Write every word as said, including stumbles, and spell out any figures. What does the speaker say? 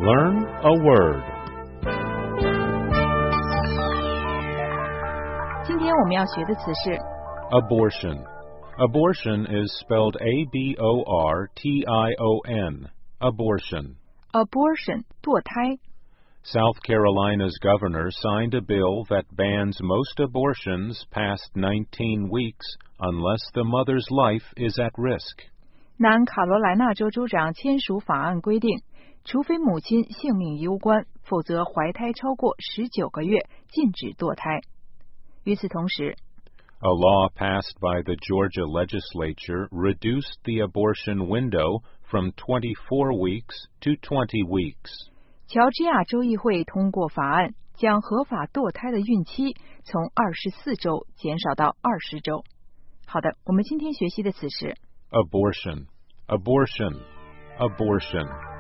Learn a word. 今天我们要学的词是 Abortion. Abortion is spelled A B O R T I O N. Abortion. abortion 堕胎。 South Carolina's governor signed a bill that bans most abortions past nineteen weeks unless the mother's life is at risk. 南卡罗来纳州州长签署法案规定，除非母亲性命攸关，否则怀胎超过十九个月禁止堕胎。与此同时 A law passed by the Georgia legislature reduced the abortion window from twenty-four weeks to twenty weeks. 乔治亚州议会通过法案，将合法堕胎的孕期从二十四周减少到二十周。好的，我们今天学习的词是 Abortion. Abortion. Abortion.